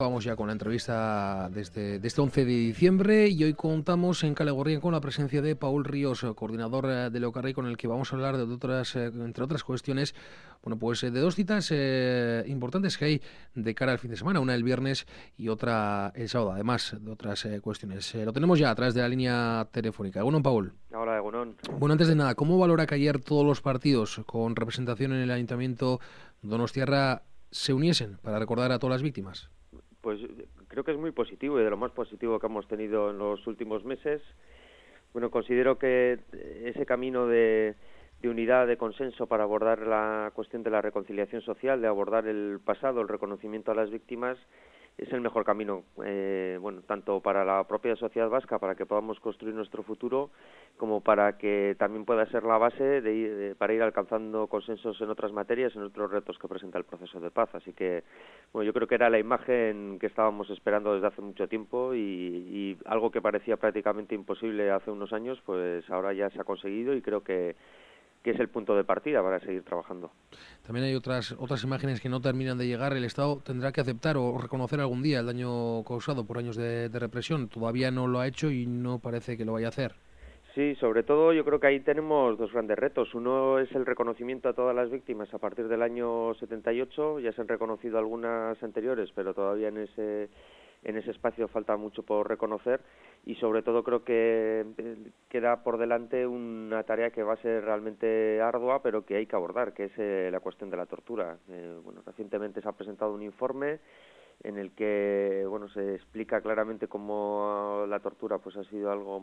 Vamos ya con la entrevista de este 11 de diciembre y hoy contamos en Kale Gorrian con la presencia de Paul Ríos, coordinador de Leocarri, con el que vamos a hablar de entre otras cuestiones, de dos citas importantes que hay de cara al fin de semana, una el viernes y otra el sábado, además de otras cuestiones. Lo tenemos ya a través de la línea telefónica. Egunon, Paul. Hola, Egunon. Bueno, antes de nada, ¿cómo valora que ayer todos los partidos con representación en el Ayuntamiento donostiarra se uniesen para recordar a todas las víctimas? Pues creo que es muy positivo y de lo más positivo que hemos tenido en los últimos meses. Bueno, considero que ese camino de unidad, de consenso para abordar la cuestión de la reconciliación social, de abordar el pasado, el reconocimiento a las víctimas, es el mejor camino, tanto para la propia sociedad vasca, para que podamos construir nuestro futuro, como para que también pueda ser la base para ir alcanzando consensos en otras materias, en otros retos que presenta el proceso de paz. Así que, yo creo que era la imagen que estábamos esperando desde hace mucho tiempo y algo que parecía prácticamente imposible hace unos años, pues ahora ya se ha conseguido y creo que es el punto de partida para seguir trabajando. También hay otras imágenes que no terminan de llegar. El Estado tendrá que aceptar o reconocer algún día el daño causado por años de represión. Todavía no lo ha hecho y no parece que lo vaya a hacer. Sí, sobre todo yo creo que ahí tenemos dos grandes retos. Uno es el reconocimiento a todas las víctimas a partir del año 78. Ya se han reconocido algunas anteriores, pero todavía en ese espacio falta mucho por reconocer, y sobre todo creo que queda por delante una tarea que va a ser realmente ardua, pero que hay que abordar, que es la cuestión de la tortura. Recientemente se ha presentado un informe en el que se explica claramente cómo la tortura pues ha sido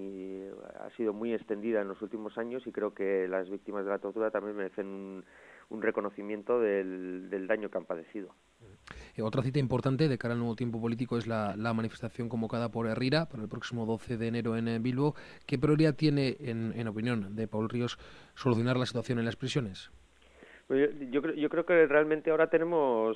muy extendida en los últimos años, y creo que las víctimas de la tortura también merecen un reconocimiento del daño que han padecido. Otra cita importante de cara al nuevo tiempo político es la manifestación convocada por Herrira para el próximo 12 de enero en Bilbo. ¿Qué prioridad tiene, en opinión de Paul Ríos, solucionar la situación en las prisiones? Yo creo que realmente ahora tenemos,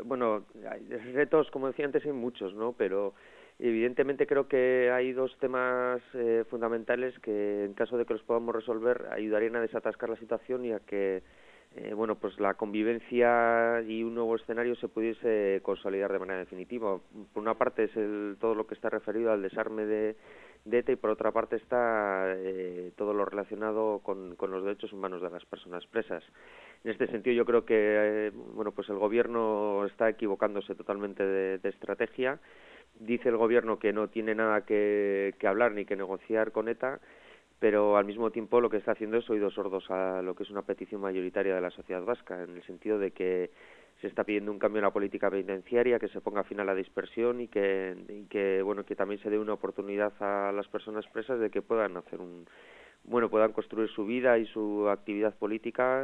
retos, como decía antes, hay muchos, ¿no? Pero evidentemente creo que hay dos temas fundamentales que, en caso de que los podamos resolver, ayudarían a desatascar la situación y a que la convivencia y un nuevo escenario se pudiese consolidar de manera definitiva. Por una parte es todo lo que está referido al desarme de ETA, y por otra parte está todo lo relacionado con los derechos humanos de las personas presas. En este sentido yo creo que el gobierno está equivocándose totalmente de estrategia. Dice el gobierno que no tiene nada que hablar ni que negociar con ETA, pero al mismo tiempo lo que está haciendo es oídos sordos a lo que es una petición mayoritaria de la sociedad vasca, en el sentido de que se está pidiendo un cambio en la política penitenciaria, que se ponga fin a la dispersión y que también se dé una oportunidad a las personas presas de que puedan puedan construir su vida y su actividad política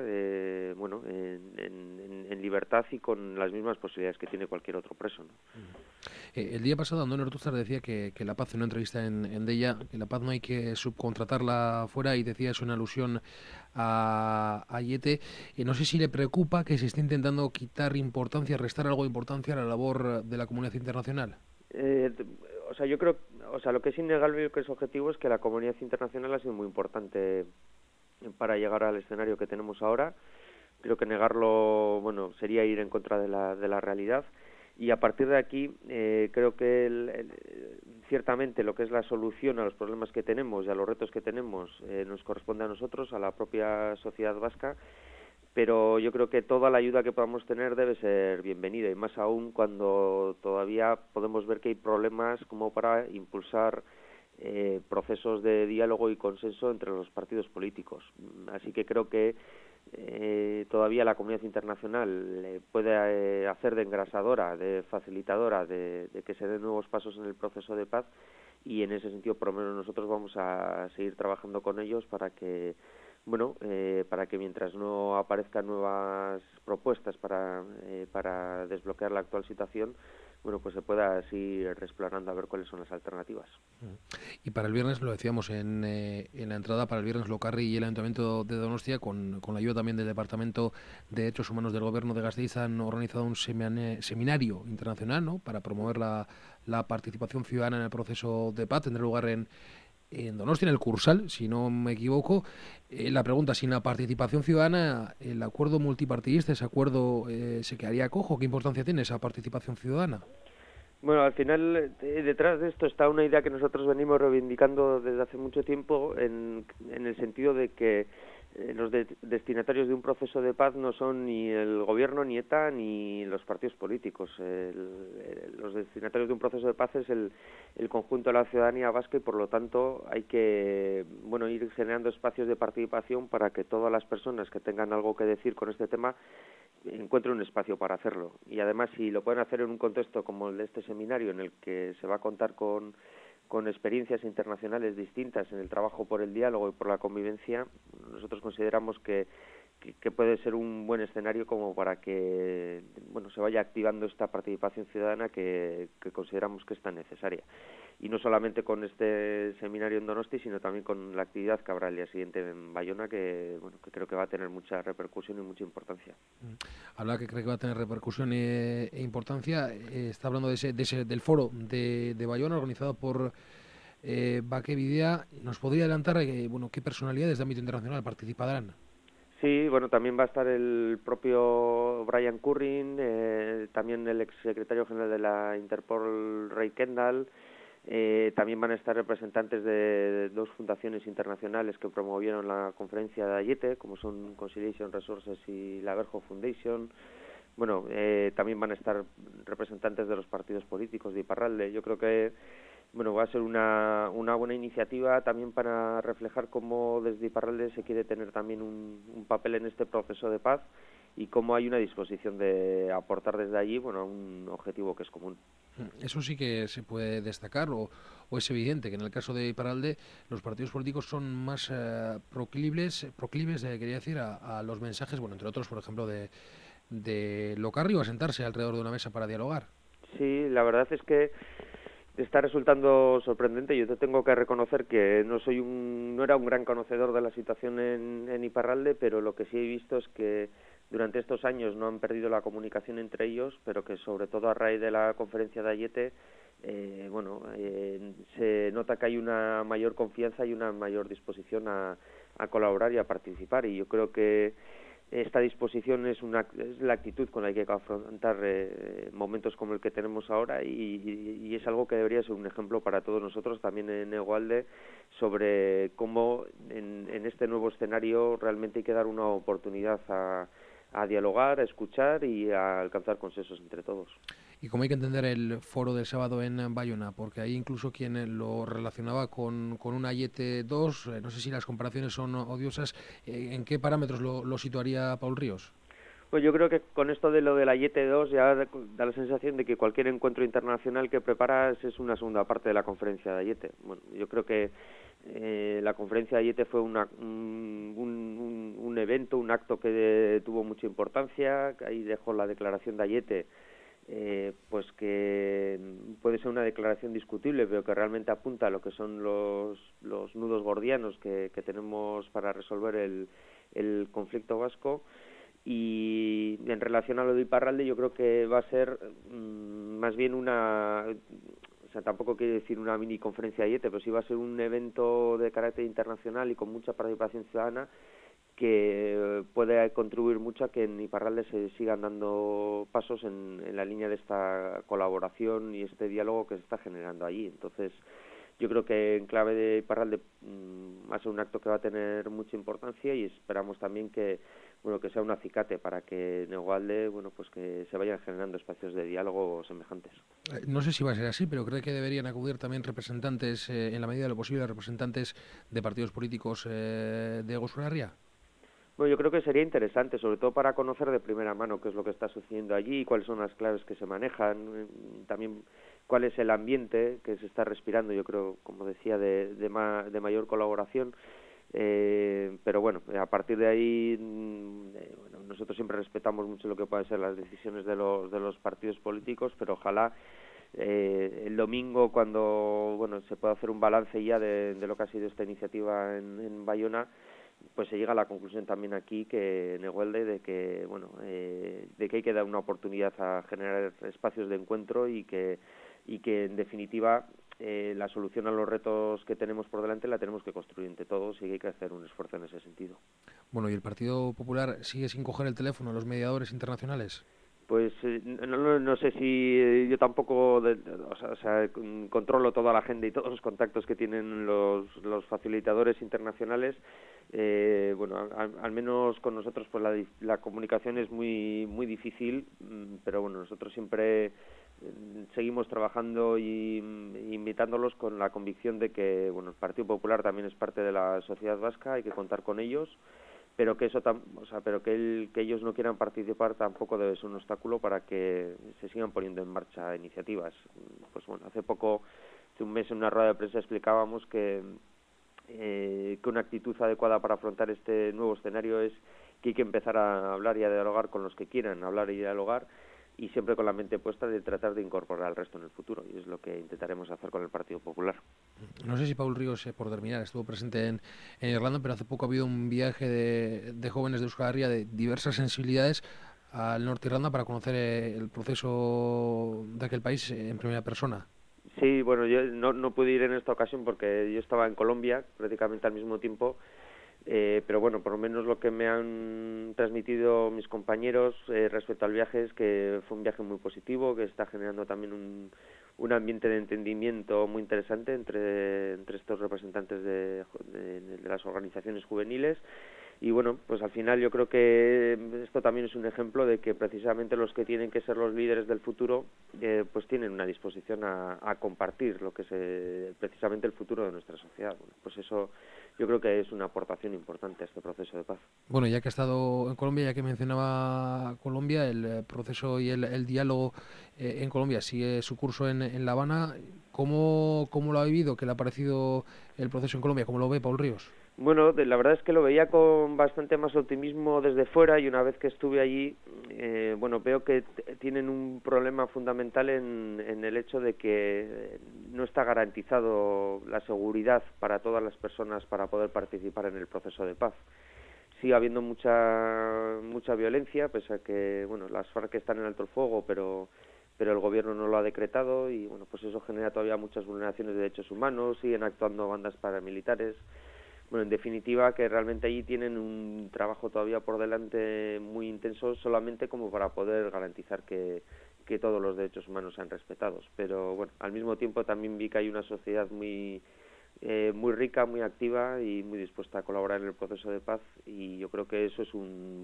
en libertad y con las mismas posibilidades que tiene cualquier otro preso, ¿no? El día pasado Antonio Ortuzar decía que la paz, en una entrevista en Deia, que la paz no hay que subcontratarla fuera, y decía eso en alusión a Aiete. No sé si le preocupa que se esté intentando restar algo de importancia a la labor de la comunidad internacional. Yo creo, lo que es innegable y lo que es objetivo es que la comunidad internacional ha sido muy importante para llegar al escenario que tenemos ahora. Creo que negarlo, sería ir en contra de la realidad. Y a partir de aquí, creo que ciertamente lo que es la solución a los problemas que tenemos y a los retos que tenemos nos corresponde a nosotros, a la propia sociedad vasca, pero yo creo que toda la ayuda que podamos tener debe ser bienvenida, y más aún cuando todavía podemos ver que hay problemas como para impulsar procesos de diálogo y consenso entre los partidos políticos. Así que creo que todavía la comunidad internacional puede hacer de engrasadora, de facilitadora de que se den nuevos pasos en el proceso de paz, y en ese sentido por lo menos nosotros vamos a seguir trabajando con ellos para que mientras no aparezcan nuevas propuestas para desbloquear la actual situación, se pueda seguir explorando a ver cuáles son las alternativas. Y para el viernes, lo decíamos en la entrada, para el viernes Leocarri y el Ayuntamiento de Donostia, con la ayuda también del Departamento de Derechos Humanos del Gobierno de Gasteiz, han organizado un seminario internacional, ¿no?, para promover la participación ciudadana en el proceso de paz. Tendrá lugar en Donostia, en el Cursal, si no me equivoco. La pregunta, sin la participación ciudadana, ¿el acuerdo multipartidista, ese acuerdo se quedaría cojo? ¿Qué importancia tiene esa participación ciudadana? Bueno, al final, detrás de esto está una idea que nosotros venimos reivindicando desde hace mucho tiempo, en el sentido de que los destinatarios de un proceso de paz no son ni el gobierno, ni ETA, ni los partidos políticos. Los destinatarios de un proceso de paz es el conjunto de la ciudadanía vasca, y por lo tanto hay que, bueno, ir generando espacios de participación para que todas las personas que tengan algo que decir con este tema encuentre un espacio para hacerlo. Y además, si lo pueden hacer en un contexto como el de este seminario, en el que se va a contar con experiencias internacionales distintas en el trabajo por el diálogo y por la convivencia, nosotros consideramos que puede ser un buen escenario como para que, bueno, se vaya activando esta participación ciudadana que consideramos que es tan necesaria. Y no solamente con este seminario en Donosti, sino también con la actividad que habrá el día siguiente en Bayona, que, bueno, que creo que va a tener mucha repercusión y mucha importancia. Habla que cree que va a tener repercusión e importancia. Está hablando del foro de Bayona, organizado por Baque Bidea. ¿Nos podría adelantar bueno, qué personalidades de ámbito internacional participarán? Sí, bueno, también va a estar el propio Brian Currin, también el exsecretario general de la Interpol, Ray Kendall. También van a estar representantes de dos fundaciones internacionales que promovieron la conferencia de Ayete, como son Conciliation Resources y la Verjo Foundation. Bueno, también van a estar representantes de los partidos políticos de Iparralde. Yo creo que, bueno, va a ser una buena iniciativa también para reflejar cómo desde Iparralde se quiere tener también un papel en este proceso de paz, y cómo hay una disposición de aportar desde allí, bueno, a un objetivo que es común. Eso sí que se puede destacar, o es evidente que en el caso de Iparralde los partidos políticos son más proclives, quería decir, a los mensajes, bueno, entre otros, por ejemplo, de Locarri, o a sentarse alrededor de una mesa para dialogar. Sí, la verdad es que está resultando sorprendente. Yo te tengo que reconocer que no era un gran conocedor de la situación en Iparralde, pero lo que sí he visto es que durante estos años no han perdido la comunicación entre ellos, pero que sobre todo a raíz de la conferencia de Ayete, se nota que hay una mayor confianza y una mayor disposición a colaborar y a participar. Y yo creo que esta disposición es la actitud con la que hay que afrontar momentos como el que tenemos ahora, y es algo que debería ser un ejemplo para todos nosotros también en Egualde, sobre cómo en este nuevo escenario realmente hay que dar una oportunidad a dialogar, a escuchar y a alcanzar consensos entre todos. Y como hay que entender el foro del sábado en Bayona, porque hay incluso quien lo relacionaba con un Ayete 2, no sé si las comparaciones son odiosas, ¿en qué parámetros lo situaría Paul Ríos? Pues yo creo que con esto de lo del Ayete 2 ya da la sensación de que cualquier encuentro internacional que preparas es una segunda parte de la conferencia de Ayete. Bueno, yo creo que la conferencia de Ayete fue un evento, un acto que tuvo mucha importancia. Ahí dejó la declaración de Ayete, pues que puede ser una declaración discutible, pero que realmente apunta a lo que son los nudos gordianos que tenemos para resolver el conflicto vasco. Y en relación a lo de Iparralde, yo creo que va a ser más bien o sea, tampoco quiere decir una mini conferencia de Ayete, pero sí va a ser un evento de carácter internacional y con mucha participación ciudadana, que puede contribuir mucho a que en Iparralde se sigan dando pasos en la línea de esta colaboración y este diálogo que se está generando allí. Entonces, yo creo que en clave de Iparralde va a ser un acto que va a tener mucha importancia, y esperamos también que sea un acicate para que en Egualde, pues que se vayan generando espacios de diálogo semejantes. No sé si va a ser así, pero creo que deberían acudir también representantes, en la medida de lo posible, representantes de partidos políticos de Ego Sularria. Bueno, yo creo que sería interesante, sobre todo para conocer de primera mano qué es lo que está sucediendo allí, cuáles son las claves que se manejan, también cuál es el ambiente que se está respirando, yo creo, como decía, de mayor colaboración. Pero bueno, a partir de ahí, nosotros siempre respetamos mucho lo que pueden ser las decisiones de los partidos políticos, pero ojalá el domingo, cuando se pueda hacer un balance ya de lo que ha sido esta iniciativa en Bayona, pues se llega a la conclusión también aquí, que en Egualde, de que hay que dar una oportunidad a generar espacios de encuentro, y que en definitiva la solución a los retos que tenemos por delante la tenemos que construir entre todos, y que hay que hacer un esfuerzo en ese sentido. Bueno, ¿y el Partido Popular sigue sin coger el teléfono a los mediadores internacionales? Pues no sé si yo tampoco o sea, controlo toda la agenda y todos los contactos que tienen los facilitadores internacionales. Bueno, al menos con nosotros pues la comunicación es muy difícil, pero bueno, nosotros siempre seguimos trabajando y invitándolos con la convicción de que bueno, el Partido Popular también es parte de la sociedad vasca, hay que contar con ellos, pero que que ellos no quieran participar tampoco debe ser un obstáculo para que se sigan poniendo en marcha iniciativas. Pues bueno, hace un mes en una rueda de prensa explicábamos que una actitud adecuada para afrontar este nuevo escenario es que hay que empezar a hablar y a dialogar con los que quieran hablar y dialogar, y siempre con la mente puesta de tratar de incorporar al resto en el futuro, y es lo que intentaremos hacer con el Partido Popular. No sé si Paul Ríos, por terminar, estuvo presente en Irlanda, pero hace poco ha habido un viaje de jóvenes de Euskal Herria de diversas sensibilidades al norte de Irlanda para conocer el proceso de aquel país en primera persona. Sí, bueno, yo no pude ir en esta ocasión porque yo estaba en Colombia prácticamente al mismo tiempo, pero bueno, por lo menos lo que me han transmitido mis compañeros respecto al viaje es que fue un viaje muy positivo, que está generando también un ambiente de entendimiento muy interesante entre estos representantes de las organizaciones juveniles. Y bueno, pues al final yo creo que esto también es un ejemplo de que precisamente los que tienen que ser los líderes del futuro pues tienen una disposición a compartir lo que es precisamente el futuro de nuestra sociedad. Bueno, pues eso yo creo que es una aportación importante a este proceso de paz. Bueno, ya que ha estado en Colombia, ya que mencionaba Colombia, el proceso y el diálogo en Colombia sigue su curso en La Habana. ¿Cómo lo ha vivido? ¿Qué le ha parecido el proceso en Colombia? ¿Cómo lo ve Paul Ríos? Bueno, la verdad es que lo veía con bastante más optimismo desde fuera, y una vez que estuve allí, bueno, veo que tienen un problema fundamental en el hecho de que no está garantizado la seguridad para todas las personas para poder participar en el proceso de paz. Sigue habiendo mucha violencia, pese a que bueno, las FARC están en alto el fuego, pero el gobierno no lo ha decretado, y bueno, pues eso genera todavía muchas vulneraciones de derechos humanos, siguen actuando bandas paramilitares. Bueno, en definitiva, que realmente allí tienen un trabajo todavía por delante muy intenso, solamente como para poder garantizar que todos los derechos humanos sean respetados. Pero bueno, al mismo tiempo también vi que hay una sociedad muy rica, muy activa y muy dispuesta a colaborar en el proceso de paz, y yo creo que eso es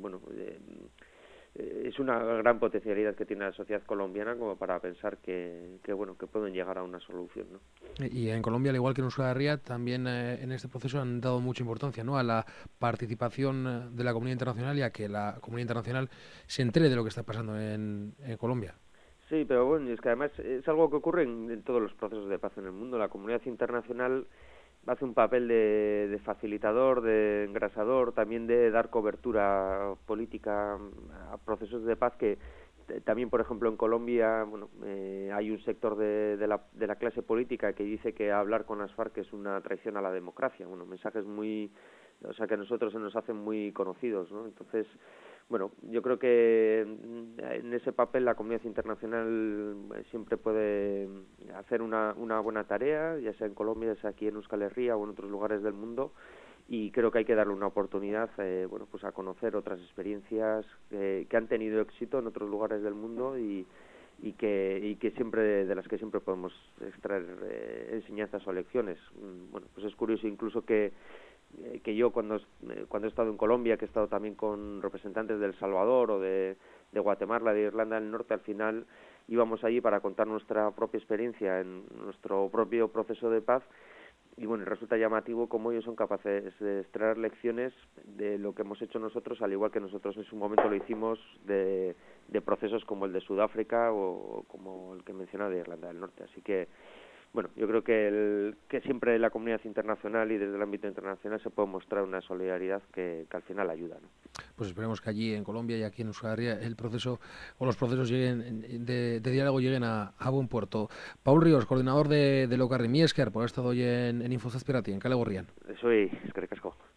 es una gran potencialidad que tiene la sociedad colombiana como para pensar que pueden llegar a una solución, ¿no? Y en Colombia, al igual que en Euskal Herria, también en este proceso han dado mucha importancia, ¿no?, a la participación de la comunidad internacional y a que la comunidad internacional se entere de lo que está pasando en Colombia. Sí, pero bueno, es que además es algo que ocurre en todos los procesos de paz en el mundo. La comunidad internacional hace un papel de facilitador, de engrasador, también de dar cobertura política a procesos de paz que también, por ejemplo, en Colombia, bueno, hay un sector de la clase política que dice que hablar con las FARC es una traición a la democracia. Bueno, mensajes que a nosotros se nos hacen muy conocidos, ¿no? Entonces, bueno, yo creo que en ese papel la comunidad internacional siempre puede hacer una buena tarea, ya sea en Colombia, ya sea aquí en Euskal Herria o en otros lugares del mundo, y creo que hay que darle una oportunidad pues a conocer otras experiencias que han tenido éxito en otros lugares del mundo, y que siempre de las que siempre podemos extraer enseñanzas o lecciones. Bueno, pues es curioso incluso que yo cuando he estado en Colombia, que he estado también con representantes de El Salvador o de Guatemala, de Irlanda del Norte, al final íbamos allí para contar nuestra propia experiencia en nuestro propio proceso de paz, y bueno, resulta llamativo cómo ellos son capaces de extraer lecciones de lo que hemos hecho nosotros, al igual que nosotros en su momento lo hicimos de procesos como el de Sudáfrica o como el que menciona de Irlanda del Norte. Así que bueno, yo creo que siempre en la comunidad internacional y desde el ámbito internacional se puede mostrar una solidaridad que al final ayuda, ¿no? Pues esperemos que allí en Colombia y aquí en Euskal Herria el proceso o los procesos lleguen de diálogo lleguen a buen puerto. Paul Ríos, coordinador de Lokarri, mi esker por haber estado hoy en Info Zazpirati, en Kale Gorrian. Soy eskerrik asko.